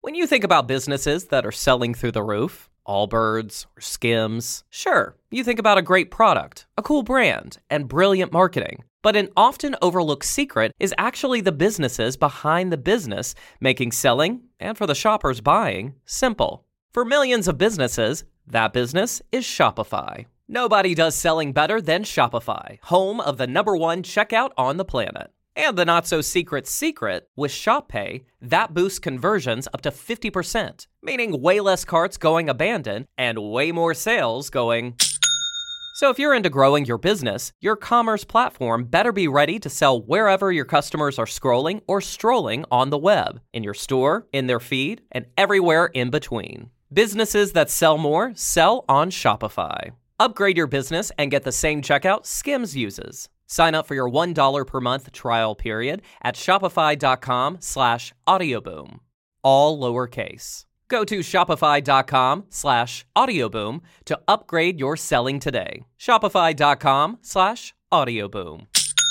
When you think about businesses that are selling through the roof, Allbirds or Skims, sure, you think about a great product, a cool brand, and brilliant marketing. But an often overlooked secret is actually the businesses behind the business, making selling, and for the shoppers buying, simple. For millions of businesses, that business is Shopify. Nobody does selling better than Shopify, home of the #1 checkout on the planet. And the not-so-secret secret, with ShopPay, that boosts conversions up to 50%, meaning way less carts going abandoned and way more sales going. So if you're into growing your business, your commerce platform better be ready to sell wherever your customers are scrolling or strolling on the web, in your store, in their feed, and everywhere in between. Businesses that sell more sell on Shopify. Upgrade your business and get the same checkout Skims uses. Sign up for your $1 per month trial period at shopify.com/audioboom. All lowercase. Go to shopify.com/audioboom to upgrade your selling today. Shopify.com/audioboom.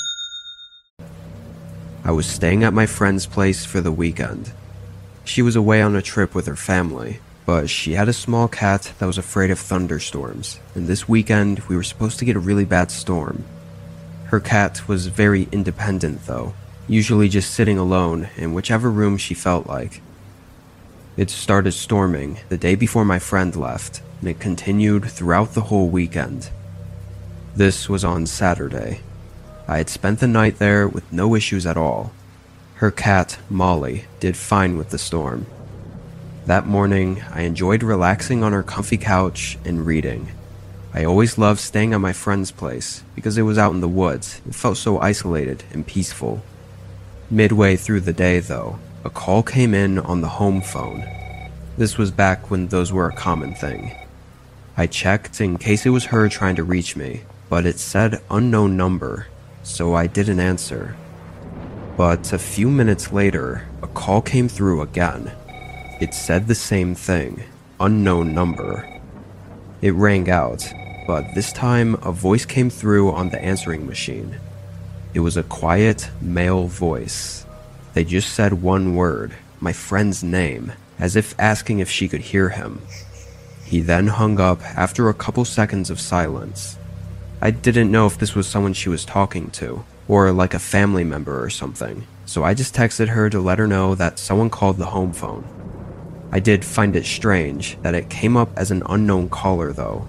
I was staying at my friend's place for the weekend. She was away on a trip with her family, but she had a small cat that was afraid of thunderstorms, and this weekend we were supposed to get a really bad storm. Her cat was very independent though, usually just sitting alone in whichever room she felt like. It started storming the day before my friend left, and it continued throughout the whole weekend. This was on Saturday. I had spent the night there with no issues at all. Her cat, Molly, did fine with the storm. That morning, I enjoyed relaxing on her comfy couch and reading. I always loved staying at my friend's place because it was out in the woods. It felt so isolated and peaceful. Midway through the day, though, a call came in on the home phone. This was back when those were a common thing. I checked in case it was her trying to reach me, but it said unknown number, so I didn't answer. But a few minutes later, a call came through again. It said the same thing, unknown number. It rang out, but this time a voice came through on the answering machine. It was a quiet, male voice. They just said one word, my friend's name, as if asking if she could hear him. He then hung up after a couple seconds of silence. I didn't know if this was someone she was talking to, or like a family member or something, so I just texted her to let her know that someone called the home phone. I did find it strange that it came up as an unknown caller though.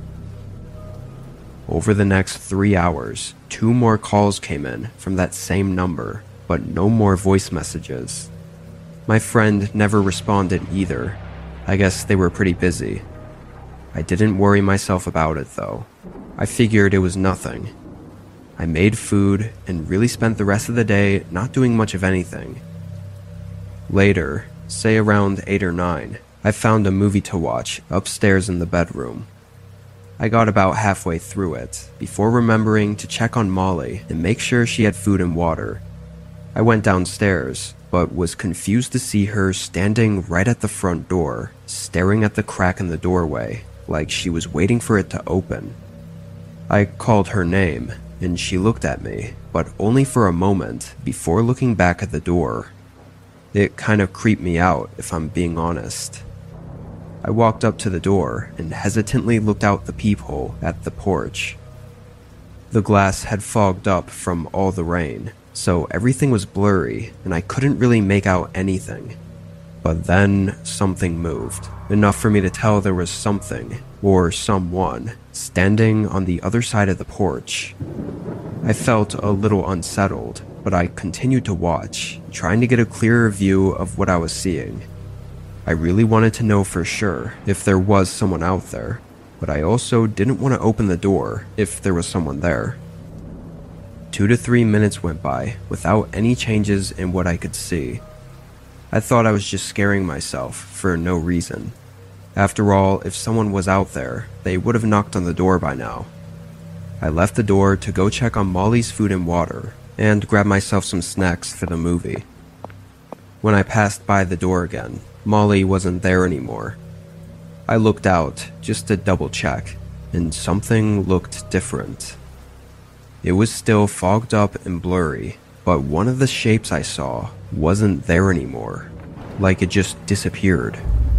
Over the next 3 hours, 2 more calls came in from that same number, but no more voice messages. My friend never responded either. I guess they were pretty busy. I didn't worry myself about it though. I figured it was nothing. I made food and really spent the rest of the day not doing much of anything. Later, say around 8 or 9, I found a movie to watch upstairs in the bedroom. I got about halfway through it, before remembering to check on Molly and make sure she had food and water. I went downstairs, but was confused to see her standing right at the front door, staring at the crack in the doorway, like she was waiting for it to open. I called her name, and she looked at me, but only for a moment, before looking back at the door. It kind of creeped me out, if I'm being honest. I walked up to the door and hesitantly looked out the peephole at the porch. The glass had fogged up from all the rain, so everything was blurry and I couldn't really make out anything. But then something moved, enough for me to tell there was something, or someone, standing on the other side of the porch. I felt a little unsettled, but I continued to watch, trying to get a clearer view of what I was seeing. I really wanted to know for sure if there was someone out there, but I also didn't want to open the door if there was someone there. 2 to 3 minutes went by without any changes in what I could see. I thought I was just scaring myself for no reason. After all, if someone was out there, they would have knocked on the door by now. I left the door to go check on Molly's food and water, and grab myself some snacks for the movie. When I passed by the door again, Molly wasn't there anymore. I looked out just to double check, and something looked different. It was still fogged up and blurry, but one of the shapes I saw wasn't there anymore. like it just disappeared.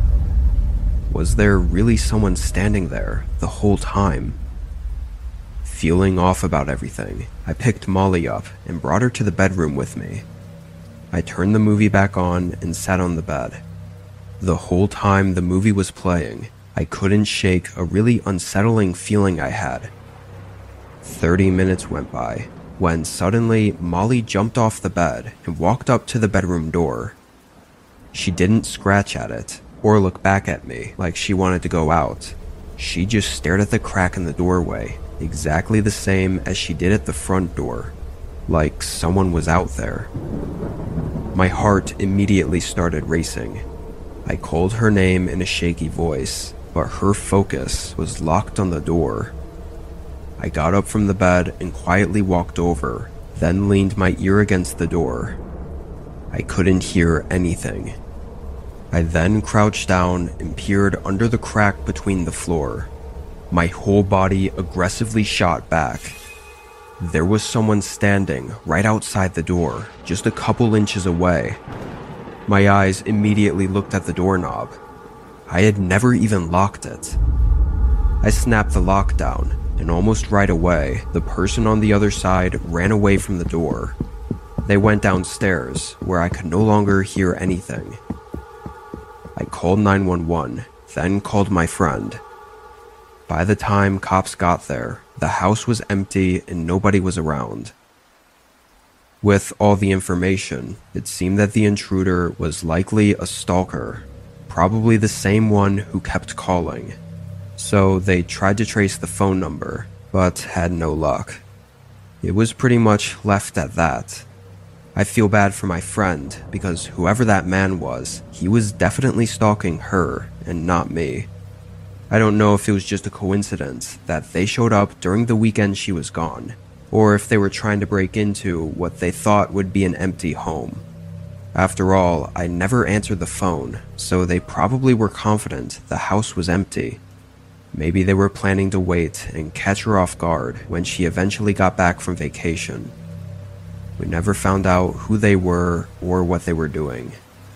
Was there really someone standing there the whole time? Feeling off about everything, I picked Molly up and brought her to the bedroom with me. I turned the movie back on and sat on the bed. The whole time the movie was playing, I couldn't shake a really unsettling feeling I had. 30 minutes went by, when suddenly Molly jumped off the bed and walked up to the bedroom door. She didn't scratch at it or look back at me like she wanted to go out. She just stared at the crack in the doorway, exactly the same as she did at the front door, like someone was out there. My heart immediately started racing. I called her name in a shaky voice, but her focus was locked on the door. I got up from the bed and quietly walked over, then leaned my ear against the door. I couldn't hear anything. I then crouched down and peered under the crack between the floor. My whole body aggressively shot back. There was someone standing right outside the door, just a couple inches away. My eyes immediately looked at the doorknob. I had never even locked it. I snapped the lock down, and almost right away, the person on the other side ran away from the door. They went downstairs, where I could no longer hear anything. I called 911, then called my friend. By the time cops got there, the house was empty and nobody was around. With all the information, it seemed that the intruder was likely a stalker, probably the same one who kept calling. So they tried to trace the phone number, but had no luck. It was pretty much left at that. I feel bad for my friend because whoever that man was, he was definitely stalking her and not me. I don't know if it was just a coincidence that they showed up during the weekend she was gone, or if they were trying to break into what they thought would be an empty home. After all, I never answered the phone, so they probably were confident the house was empty. Maybe they were planning to wait and catch her off guard when she eventually got back from vacation. We never found out who they were or what they were doing.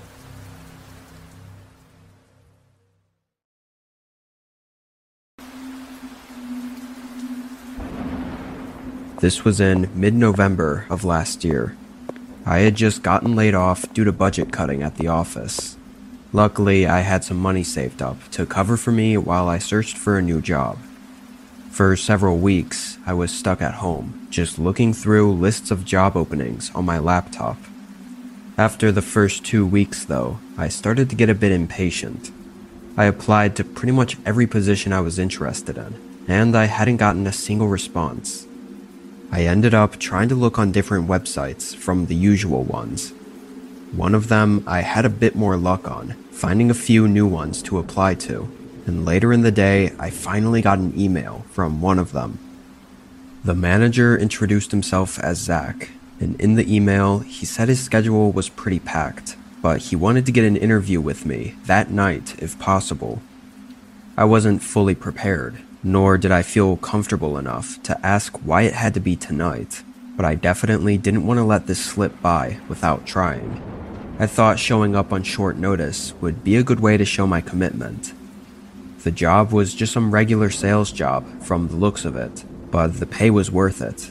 This was in mid-November of last year. I had just gotten laid off due to budget cutting at the office. Luckily, I had some money saved up to cover for me while I searched for a new job. For several weeks, I was stuck at home, just looking through lists of job openings on my laptop. After the first 2 weeks, though, I started to get a bit impatient. I applied to pretty much every position I was interested in, and I hadn't gotten a single response. I ended up trying to look on different websites from the usual ones. One of them I had a bit more luck on, finding a few new ones to apply to, and later in the day I finally got an email from one of them. The manager introduced himself as Zach, and in the email he said his schedule was pretty packed, but he wanted to get an interview with me that night if possible. I wasn't fully prepared, nor did I feel comfortable enough to ask why it had to be tonight, but I definitely didn't want to let this slip by without trying. I thought showing up on short notice would be a good way to show my commitment. The job was just some regular sales job from the looks of it, but the pay was worth it.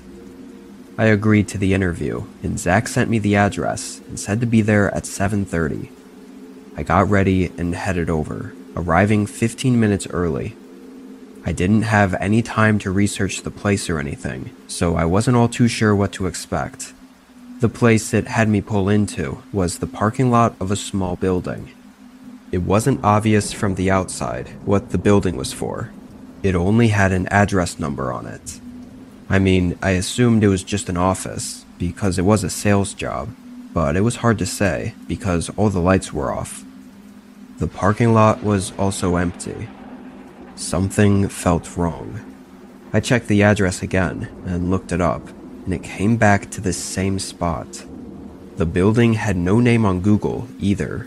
I agreed to the interview, and Zach sent me the address and said to be there at 7:30. I got ready and headed over, arriving 15 minutes early. I didn't have any time to research the place or anything, so I wasn't all too sure what to expect. The place it had me pull into was the parking lot of a small building. It wasn't obvious from the outside what the building was for. It only had an address number on it. I mean, I assumed it was just an office, because it was a sales job, but it was hard to say because all the lights were off. The parking lot was also empty. Something felt wrong. I checked the address again and looked it up, and it came back to the same spot. The building had no name on Google either.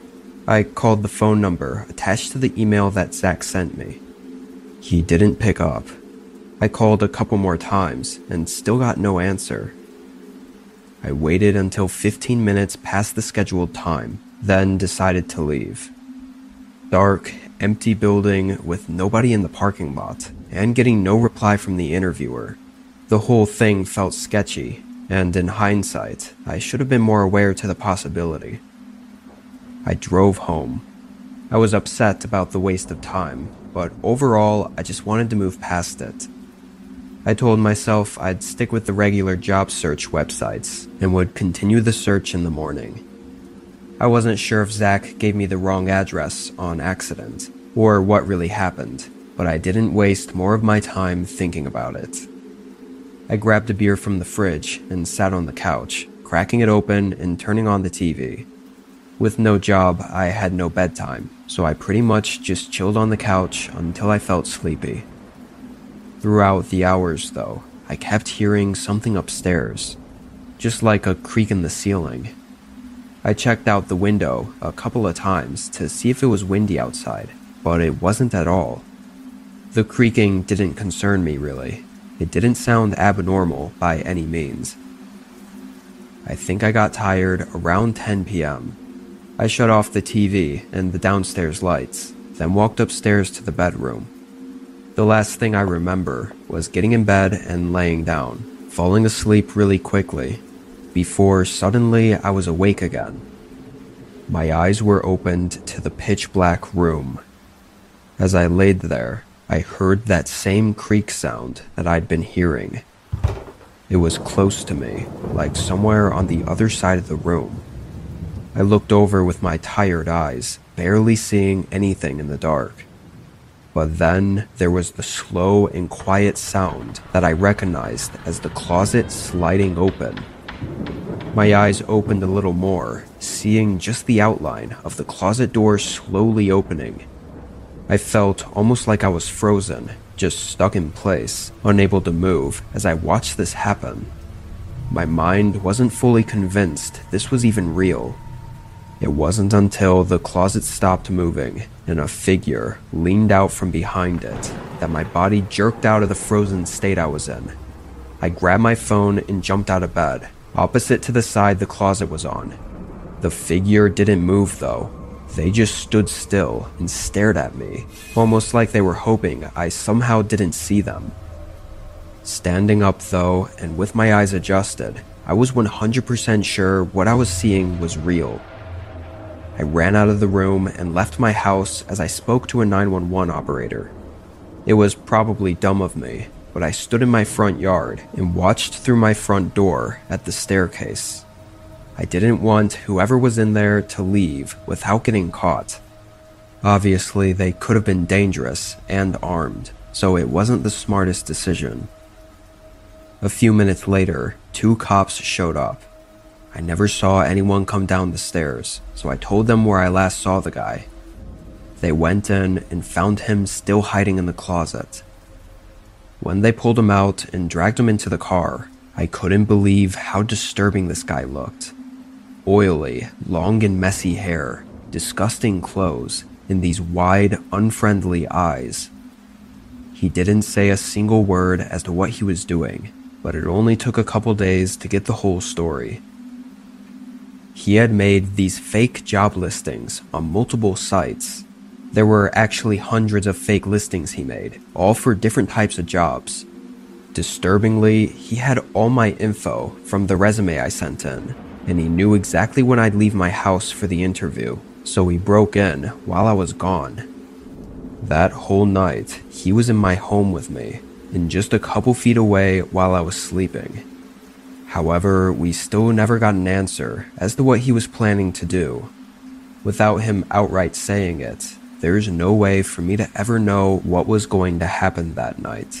I called the phone number attached to the email that Zach sent me. He didn't pick up. I called a couple more times and still got no answer. I waited until 15 minutes past the scheduled time then decided to leave. Dark, empty building with nobody in the parking lot, and getting no reply from the interviewer. The whole thing felt sketchy, and in hindsight, I should have been more aware to the possibility. I drove home. I was upset about the waste of time, but overall, I just wanted to move past it. I told myself I'd stick with the regular job search websites and would continue the search in the morning. I wasn't sure if Zach gave me the wrong address on accident, or what really happened, but I didn't waste more of my time thinking about it. I grabbed a beer from the fridge and sat on the couch, cracking it open and turning on the TV. With no job, I had no bedtime, so I pretty much just chilled on the couch until I felt sleepy. Throughout the hours, though, I kept hearing something upstairs, just like a creak in the ceiling. I checked out the window a couple of times to see if it was windy outside, but it wasn't at all. The creaking didn't concern me, really. It didn't sound abnormal by any means. I think I got tired around 10 p.m. I shut off the TV and the downstairs lights, then walked upstairs to the bedroom. The last thing I remember was getting in bed and laying down, falling asleep really quickly, before suddenly I was awake again. My eyes were opened to the pitch black room. As I laid there, I heard that same creak sound that I'd been hearing. It was close to me, like somewhere on the other side of the room. I looked over with my tired eyes, barely seeing anything in the dark. But then there was the slow and quiet sound that I recognized as the closet sliding open. My eyes opened a little more, seeing just the outline of the closet door slowly opening. I felt almost like I was frozen, just stuck in place, unable to move as I watched this happen. My mind wasn't fully convinced this was even real. It wasn't until the closet stopped moving and a figure leaned out from behind it that my body jerked out of the frozen state I was in. I grabbed my phone and jumped out of bed, opposite to the side the closet was on. The figure didn't move though. They just stood still and stared at me, almost like they were hoping I somehow didn't see them. Standing up though, and with my eyes adjusted, I was 100% sure what I was seeing was real. I ran out of the room and left my house as I spoke to a 911 operator. It was probably dumb of me, but I stood in my front yard and watched through my front door at the staircase. I didn't want whoever was in there to leave without getting caught. Obviously, they could have been dangerous and armed, so it wasn't the smartest decision. A few minutes later, 2 cops showed up. I never saw anyone come down the stairs, so I told them where I last saw the guy. They went in and found him still hiding in the closet. When they pulled him out and dragged him into the car, I couldn't believe how disturbing this guy looked. Oily, long and messy hair, disgusting clothes, and these wide, unfriendly eyes. He didn't say a single word as to what he was doing, but it only took a couple days to get the whole story. He had made these fake job listings on multiple sites. There were actually hundreds of fake listings he made, all for different types of jobs. Disturbingly, he had all my info from the resume I sent in, and he knew exactly when I'd leave my house for the interview, so he broke in while I was gone. That whole night, he was in my home with me, and just a couple feet away while I was sleeping. However, we still never got an answer as to what he was planning to do. Without him outright saying it, there's no way for me to ever know what was going to happen that night.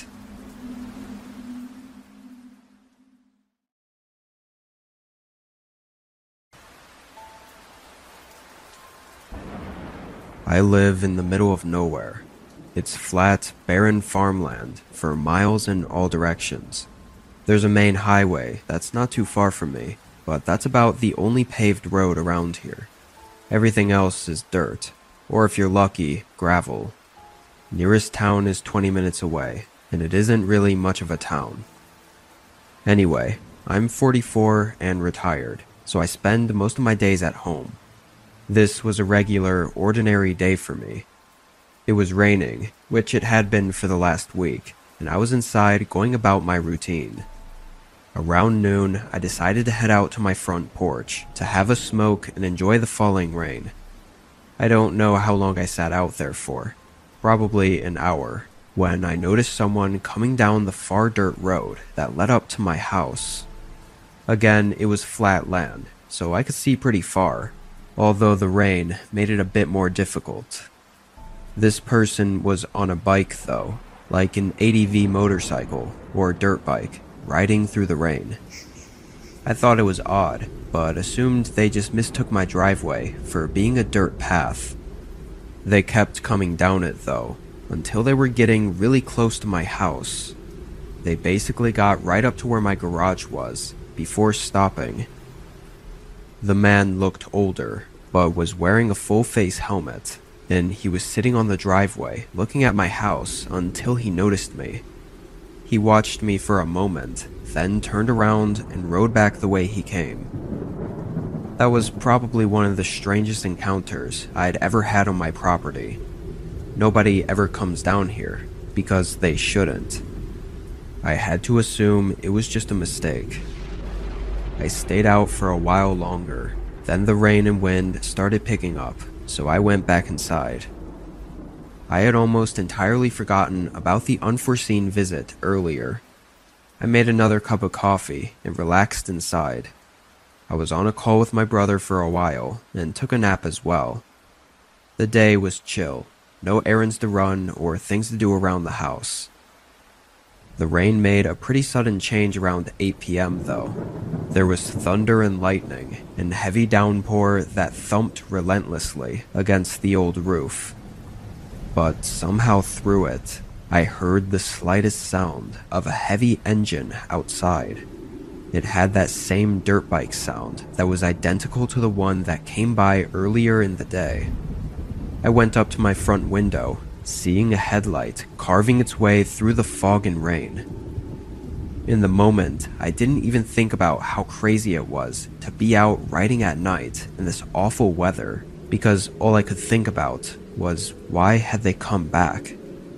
I live in the middle of nowhere. It's flat, barren farmland for miles in all directions. There's a main highway that's not too far from me, but that's about the only paved road around here. Everything else is dirt, or if you're lucky, gravel. Nearest town is 20 minutes away, and it isn't really much of a town. Anyway, I'm 44 and retired, so I spend most of my days at home. This was a regular, ordinary day for me. It was raining, which it had been for the last week, and I was inside going about my routine. Around noon, I decided to head out to my front porch to have a smoke and enjoy the falling rain. I don't know how long I sat out there for, probably an hour, when I noticed someone coming down the far dirt road that led up to my house. Again, it was flat land, so I could see pretty far, although the rain made it a bit more difficult. This person was on a bike though, like an ADV motorcycle or dirt bike, riding through the rain. I thought it was odd, but assumed they just mistook my driveway for being a dirt path. They kept coming down it though, until they were getting really close to my house. They basically got right up to where my garage was, before stopping. The man looked older, but was wearing a full-face helmet, and he was sitting on the driveway looking at my house until he noticed me. He watched me for a moment, then turned around and rode back the way he came. That was probably one of the strangest encounters I'd ever had on my property. Nobody ever comes down here, because they shouldn't. I had to assume it was just a mistake. I stayed out for a while longer, then the rain and wind started picking up, so I went back inside. I had almost entirely forgotten about the unforeseen visit earlier. I made another cup of coffee and relaxed inside. I was on a call with my brother for a while and took a nap as well. The day was chill, no errands to run or things to do around the house. The rain made a pretty sudden change around 8 p.m. though. There was thunder and lightning and heavy downpour that thumped relentlessly against the old roof. But somehow through it, I heard the slightest sound of a heavy engine outside. It had that same dirt bike sound that was identical to the one that came by earlier in the day. I went up to my front window, seeing a headlight carving its way through the fog and rain. In the moment, I didn't even think about how crazy it was to be out riding at night in this awful weather, because all I could think about was why had they come back?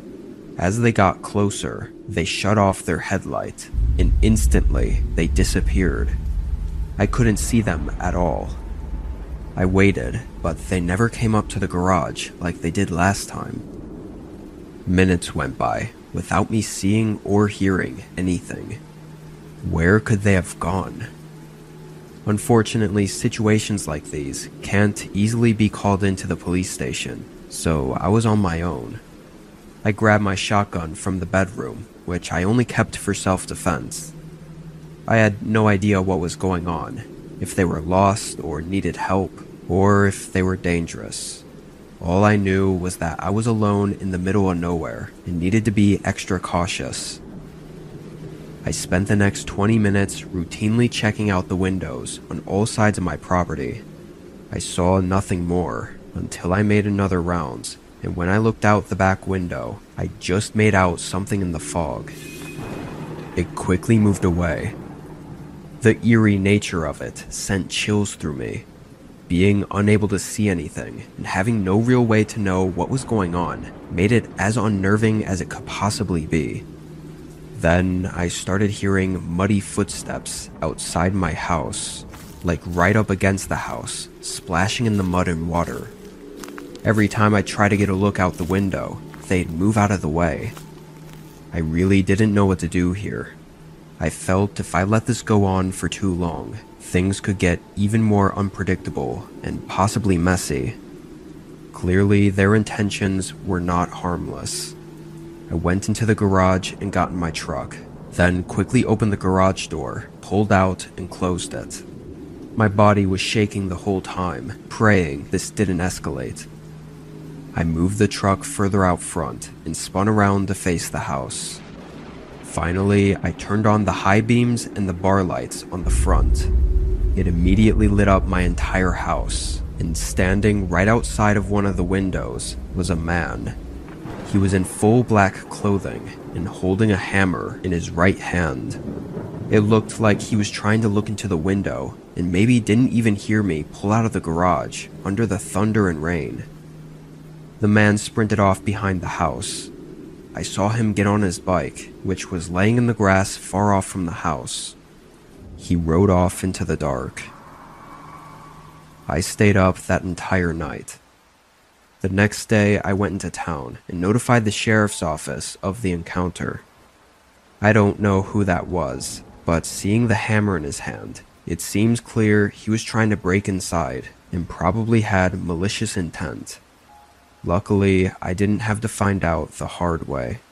As they got closer, they shut off their headlight, and instantly they disappeared. I couldn't see them at all. I waited, but they never came up to the garage like they did last time. Minutes went by without me seeing or hearing anything. Where could they have gone? Unfortunately, situations like these can't easily be called into the police station, so I was on my own. I grabbed my shotgun from the bedroom, which I only kept for self-defense. I had no idea what was going on, if they were lost or needed help, or if they were dangerous. All I knew was that I was alone in the middle of nowhere and needed to be extra cautious. I spent the next 20 minutes routinely checking out the windows on all sides of my property. I saw nothing more until I made another round, and when I looked out the back window, I just made out something in the fog. It quickly moved away. The eerie nature of it sent chills through me. Being unable to see anything and having no real way to know what was going on made it as unnerving as it could possibly be. Then I started hearing muddy footsteps outside my house, like right up against the house, splashing in the mud and water. Every time I tried to get a look out the window, they'd move out of the way. I really didn't know what to do here. I felt if I let this go on for too long, things could get even more unpredictable and possibly messy. Clearly, their intentions were not harmless. I went into the garage and got in my truck, then quickly opened the garage door, pulled out, and closed it. My body was shaking the whole time, praying this didn't escalate. I moved the truck further out front and spun around to face the house. Finally, I turned on the high beams and the bar lights on the front. It immediately lit up my entire house, and standing right outside of one of the windows was a man. He was in full black clothing and holding a hammer in his right hand. It looked like he was trying to look into the window and maybe didn't even hear me pull out of the garage under the thunder and rain. The man sprinted off behind the house. I saw him get on his bike, which was laying in the grass far off from the house. He rode off into the dark. I stayed up that entire night. The next day, I went into town and notified the sheriff's office of the encounter. I don't know who that was, but seeing the hammer in his hand, it seems clear he was trying to break inside and probably had malicious intent. Luckily, I didn't have to find out the hard way.